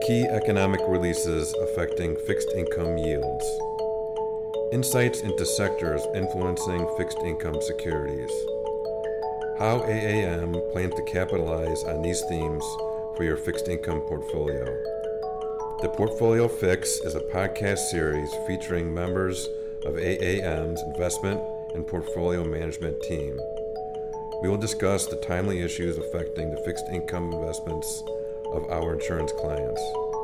Key economic releases affecting fixed income yields. Insights into sectors influencing fixed income securities. How AAM plans to capitalize on these themes for your fixed income portfolio. The Portfolio Fix is a podcast series featuring members of AAM's investment and portfolio management team. We will discuss the timely issues affecting the fixed income investments of our insurance clients.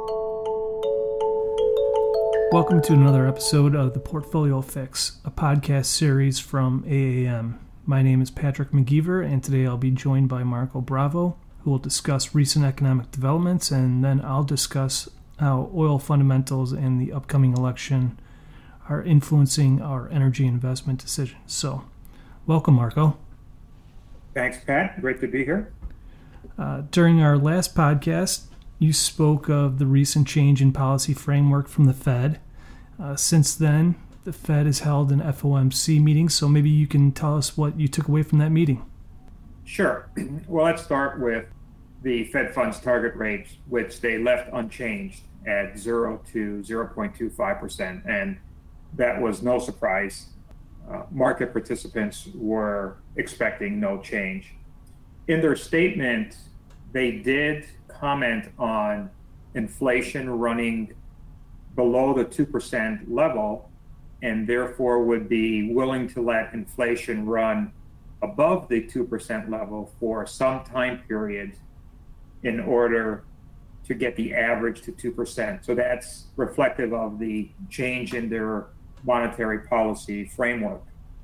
Welcome to another episode of the Portfolio Fix, a podcast series from AAM. My name is Patrick McGeever, and today I'll be joined by Marco Bravo, who will discuss recent economic developments, and then I'll discuss how oil fundamentals and the upcoming election are influencing our energy investment decisions. So, welcome, Marco. Thanks, Pat. Great to be here. During our last podcast, you spoke of the recent change in policy framework from the Fed. Since then, the Fed has held an FOMC meeting, so maybe you can tell us what you took away from that meeting. Sure. Well, let's start with the Fed funds target rate, which they left unchanged at 0 to 0.25%. And that was no surprise. Market participants were expecting no change. In their statement, they did comment on inflation running below the 2% level, and therefore would be willing to let inflation run above the 2% level for some time period in order to get the average to 2%. So that's reflective of the change in their monetary policy framework.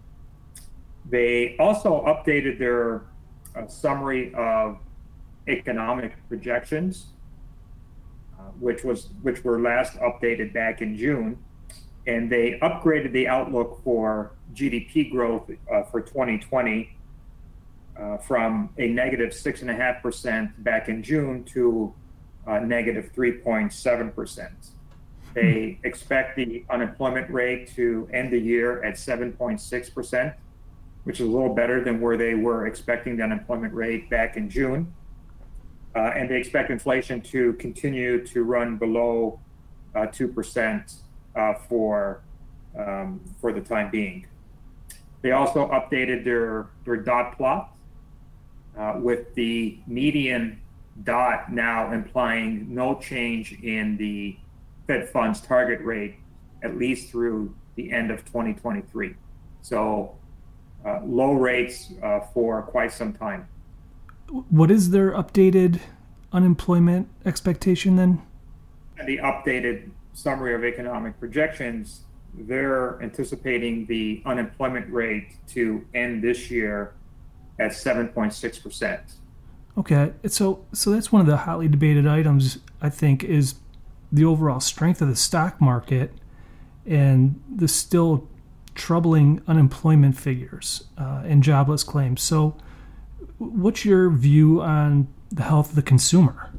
They also updated their summary of economic projections, which were last updated back in June, and they upgraded the outlook for GDP growth for 2020 from a negative 6.5% back in June to negative 3.7%. They expect the unemployment rate to end the year at 7.6%, which is a little better than where they were expecting the unemployment rate back in June. And they expect inflation to continue to run below 2% for the time being. They also updated their dot plot with the median dot now implying no change in the Fed funds target rate, at least through the end of 2023. So low rates for quite some time. What is their updated unemployment expectation then? The updated summary of economic projections, they're anticipating the unemployment rate to end this year at 7.6%. Okay, so that's one of the hotly debated items, I think, is the overall strength of the stock market and the still troubling unemployment figures and jobless claims. So what's your view on the health of the consumer?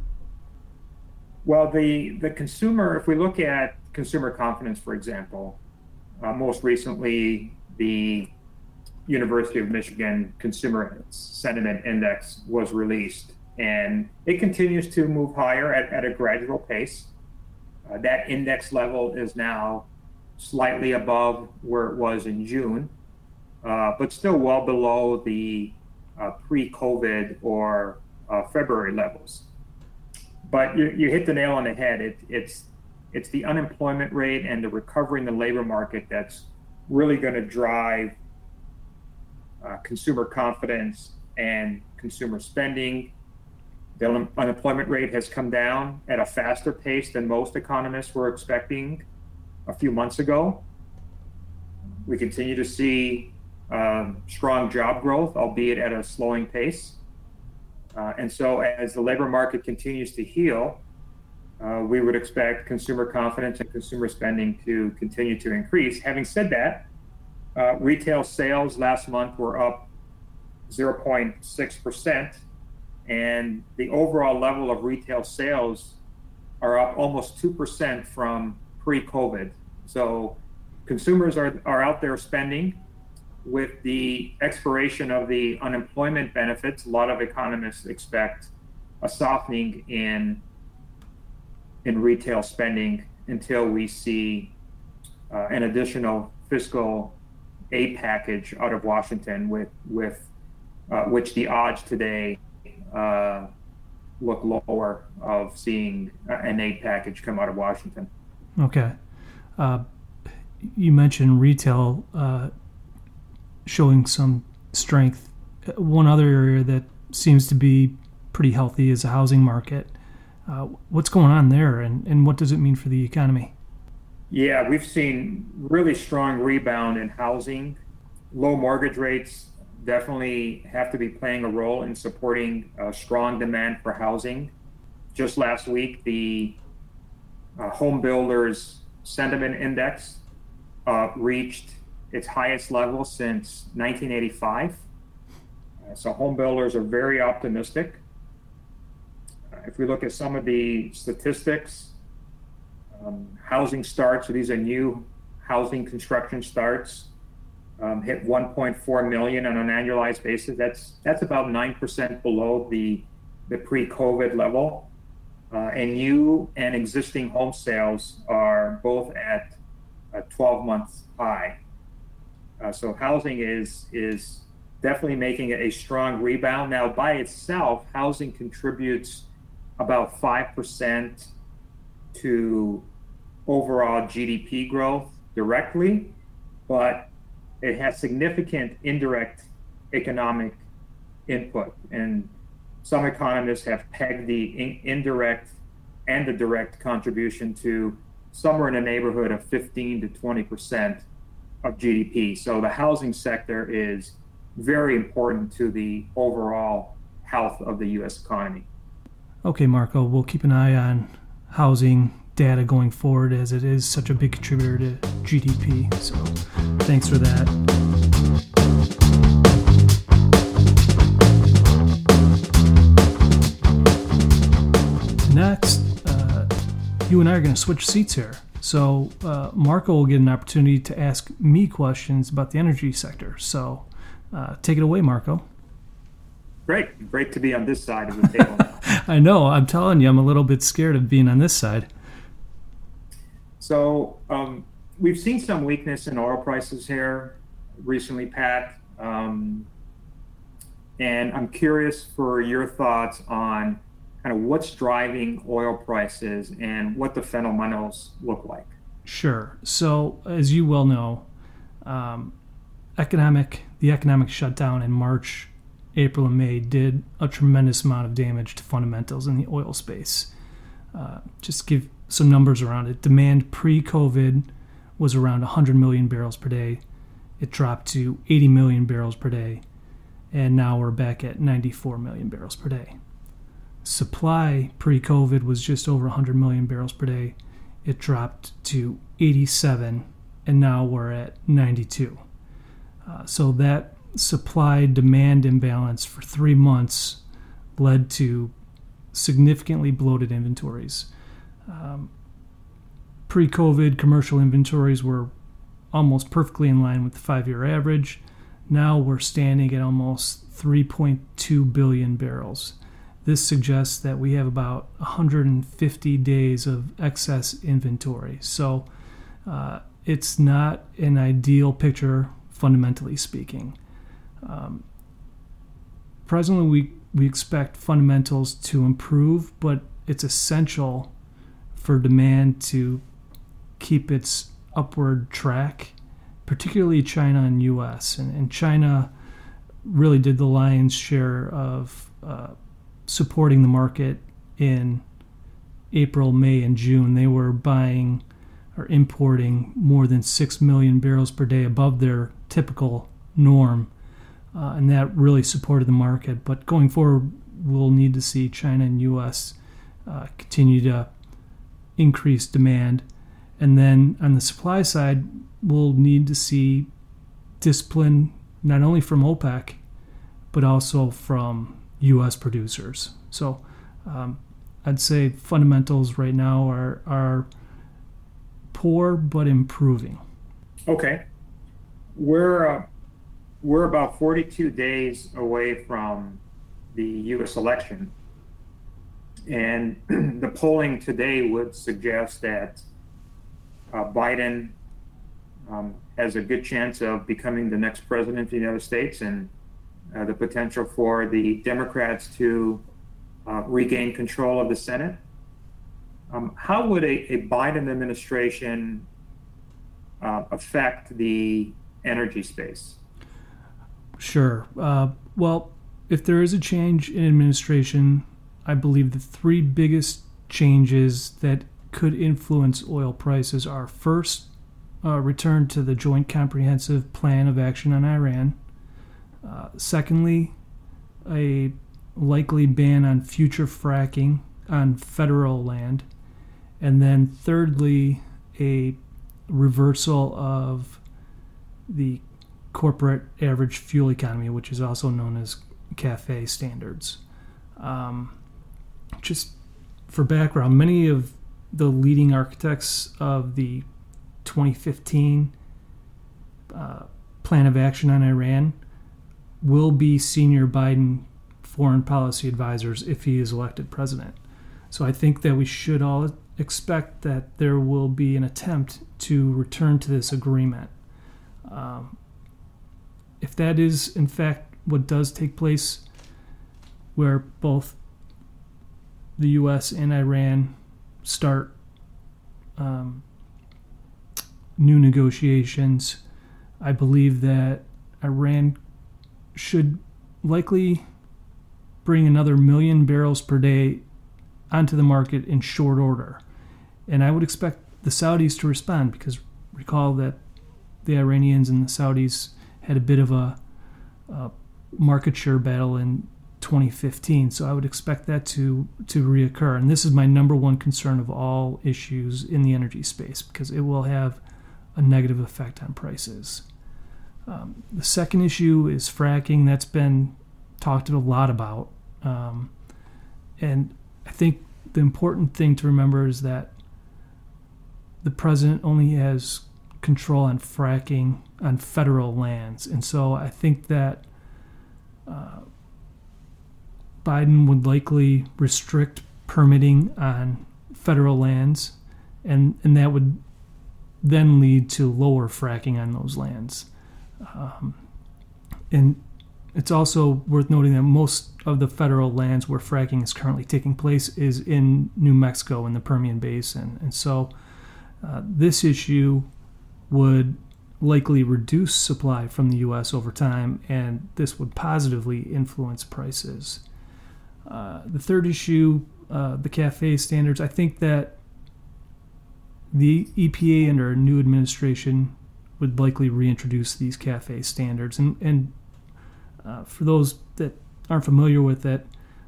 Well, the consumer, if we look at consumer confidence, for example, most recently the University of Michigan Consumer Sentiment Index was released, and it continues to move higher at a gradual pace. That index level is now slightly above where it was in June, but still well below the pre-COVID or February levels. But you hit the nail on the head. It's the unemployment rate and the recovery in the labor market that's really going to drive consumer confidence and consumer spending. The unemployment rate has come down at a faster pace than most economists were expecting a few months ago. We continue to see strong job growth, albeit at a slowing pace. And so as the labor market continues to heal, we would expect consumer confidence and consumer spending to continue to increase. Having said that, retail sales last month were up 0.6%, and the overall level of retail sales are up almost 2% from pre-COVID. So consumers are out there spending. With the expiration of the unemployment benefits, a lot of economists expect a softening in in retail spending until we see an additional fiscal aid package out of Washington, with which the odds today look lower of seeing an aid package come out of Washington. Okay. You mentioned retail showing some strength. One other area that seems to be pretty healthy is the housing market. What's going on there, and what does it mean for the economy? Yeah, we've seen really strong rebound in housing. Low mortgage rates definitely have to be playing a role in supporting strong demand for housing. Just last week, the Home Builders Sentiment Index reached its highest level since 1985. So home builders are very optimistic. If we look at some of the statistics, housing starts, so these are new housing construction starts, hit 1.4 million on an annualized basis. That's about 9% below the pre-COVID level. And new and existing home sales are both at a 12-month high. So housing is definitely making a strong rebound. Now, by itself, housing contributes about 5% to overall GDP growth directly, but it has significant indirect economic input. And some economists have pegged the indirect and the direct contribution to somewhere in the neighborhood of 15 to 20% of GDP. So the housing sector is very important to the overall health of the U.S. economy. Okay, Marco, we'll keep an eye on housing data going forward, as it is such a big contributor to GDP. So thanks for that. Next, you and I are going to switch seats here. So Marco will get an opportunity to ask me questions about the energy sector. So take it away, Marco. Great to be on this side of the table now. I know, I'm telling you, I'm a little bit scared of being on this side. So we've seen some weakness in oil prices here recently, Pat. And I'm curious for your thoughts on kind of what's driving oil prices and what the fundamentals look like. Sure. So as you well know, the economic shutdown in March, April, and May did a tremendous amount of damage to fundamentals in the oil space. Just give some numbers around it. Demand pre-COVID was around 100 million barrels per day. It dropped to 80 million barrels per day, and now we're back at 94 million barrels per day. Supply pre-COVID was just over 100 million barrels per day. It dropped to 87, and now we're at 92. So that supply-demand imbalance for 3 months led to significantly bloated inventories. Pre-COVID, commercial inventories were almost perfectly in line with the 5-year average. Now we're standing at almost 3.2 billion barrels. This suggests that we have about 150 days of excess inventory. So it's not an ideal picture, fundamentally speaking. Presently, we expect fundamentals to improve, but it's essential for demand to keep its upward track, particularly China and U.S. And China really did the lion's share of supporting the market in April, May, and June. They were buying or importing more than 6 million barrels per day above their typical norm, and that really supported the market. But going forward, we'll need to see China and U.S. Continue to increase demand. And then on the supply side, we'll need to see discipline not only from OPEC, but also from U.S. producers. So I'd say fundamentals right now are poor but improving. Okay. We're about 42 days away from the U.S. election. And the polling today would suggest that Biden has a good chance of becoming the next president of the United States, and the potential for the Democrats to regain control of the Senate. How would a Biden administration affect the energy space? Sure. Well, if there is a change in administration, I believe the three biggest changes that could influence oil prices are first, return to the Joint Comprehensive Plan of Action on Iran. Secondly, a likely ban on future fracking on federal land. And then thirdly, a reversal of the corporate average fuel economy, which is also known as CAFE standards. Just for background, many of the leading architects of the 2015 Plan of Action on Iran will be senior Biden foreign policy advisors if he is elected president. So I think that we should all expect that there will be an attempt to return to this agreement. If that is, in fact, what does take place, where both the U.S. and Iran start new negotiations, I believe that Iran should likely bring another 1 million barrels per day onto the market in short order. And I would expect the Saudis to respond, because recall that the Iranians and the Saudis had a bit of a market share battle in 2015. So I would expect that to reoccur. And this is my number one concern of all issues in the energy space, because it will have a negative effect on prices. The second issue is fracking. That's been talked a lot about. And I think the important thing to remember is that the president only has control on fracking on federal lands. And so I think that Biden would likely restrict permitting on federal lands, and that would then lead to lower fracking on those lands. And it's also worth noting that most of the federal lands where fracking is currently taking place is in New Mexico in the Permian Basin. And so this issue would likely reduce supply from the U.S. over time, and this would positively influence prices. The third issue, the CAFE standards, I think that the EPA under a new administration would likely reintroduce these CAFE standards. And for those that aren't familiar with it,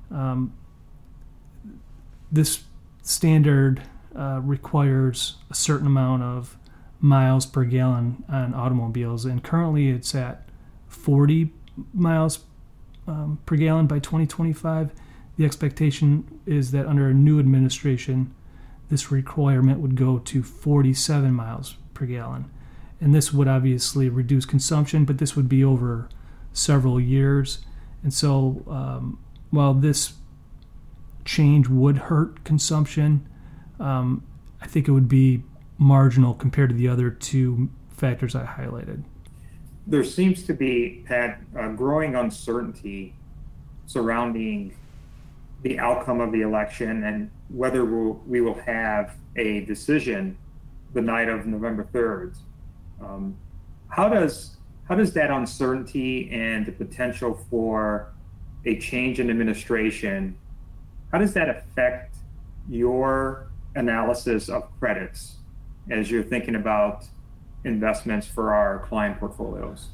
this standard requires a certain amount of miles per gallon on automobiles, and currently it's at 40 miles per gallon by 2025. The expectation is that under a new administration, this requirement would go to 47 miles per gallon. And this would obviously reduce consumption, but this would be over several years. And so while this change would hurt consumption, I think it would be marginal compared to the other two factors I highlighted. There seems to be, Pat, growing uncertainty surrounding the outcome of the election and whether we will have a decision the night of November 3rd. How does that uncertainty and the potential for a change in administration, how does that affect your analysis of credits as you're thinking about investments for our client portfolios?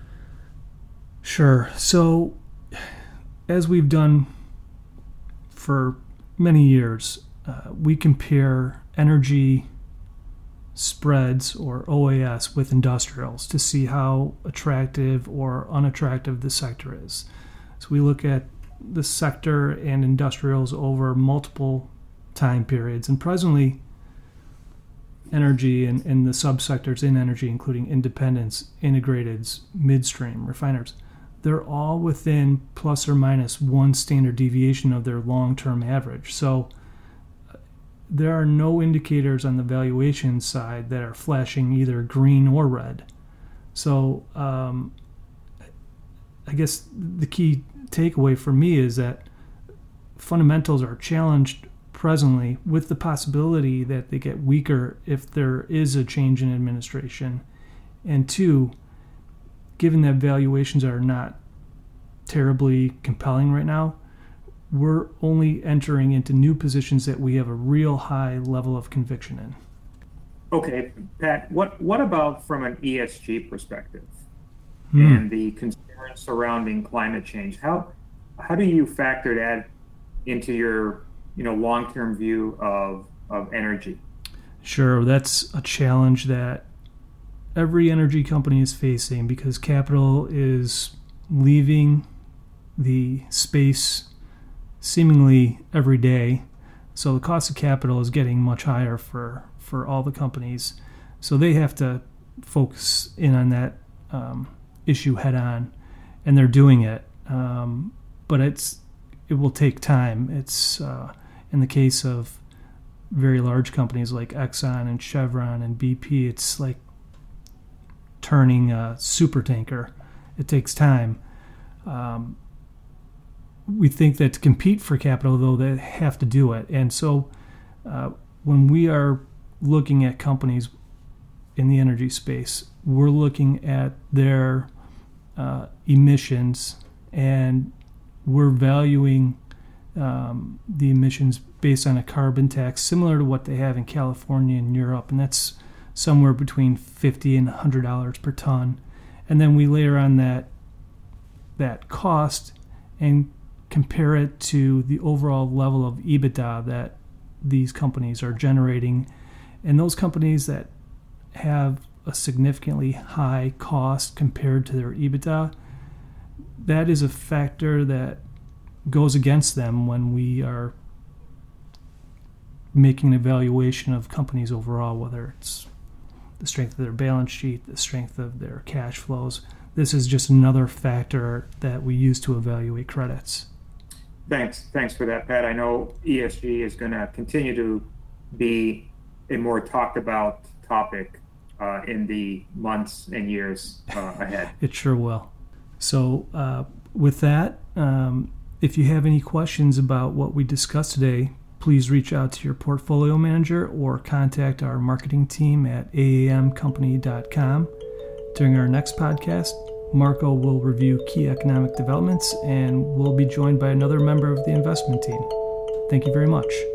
Sure. So as we've done for many years, we compare energy spreads, or OAS, with industrials to see how attractive or unattractive the sector is. So we look at the sector and industrials over multiple time periods, and presently energy and the subsectors in energy, including independents, integrateds, midstream, refiners, they're all within plus or minus one standard deviation of their long-term average. So there are no indicators on the valuation side that are flashing either green or red. So I guess the key takeaway for me is that fundamentals are challenged presently, with the possibility that they get weaker if there is a change in administration. And two, given that valuations are not terribly compelling right now, we're only entering into new positions that we have a real high level of conviction in. Okay, Pat, what about from an ESG perspective and the concerns surrounding climate change? How do you factor that into your long-term view of energy? Sure, that's a challenge that every energy company is facing because capital is leaving the space seemingly every day. So the cost of capital is getting much higher for all the companies. So they have to focus in on that issue head on, and they're doing it. But it will take time. It's in the case of very large companies like Exxon and Chevron and BP, it's like turning a super tanker. It takes time. We think that to compete for capital, though, they have to do it. And so when we are looking at companies in the energy space, we're looking at their emissions, and we're valuing the emissions based on a carbon tax similar to what they have in California and Europe, and that's somewhere between $50 and $100 per ton. And then we layer on that cost and compare it to the overall level of EBITDA that these companies are generating. And those companies that have a significantly high cost compared to their EBITDA, that is a factor that goes against them when we are making an evaluation of companies overall, whether it's the strength of their balance sheet, the strength of their cash flows. This is just another factor that we use to evaluate credits. Thanks for that, Pat. I know ESG is going to continue to be a more talked about topic in the months and years ahead. It sure will. So with that, if you have any questions about what we discussed today, please reach out to your portfolio manager or contact our marketing team at aamcompany.com. During our next podcast, Marco will review key economic developments, and we'll be joined by another member of the investment team. Thank you very much.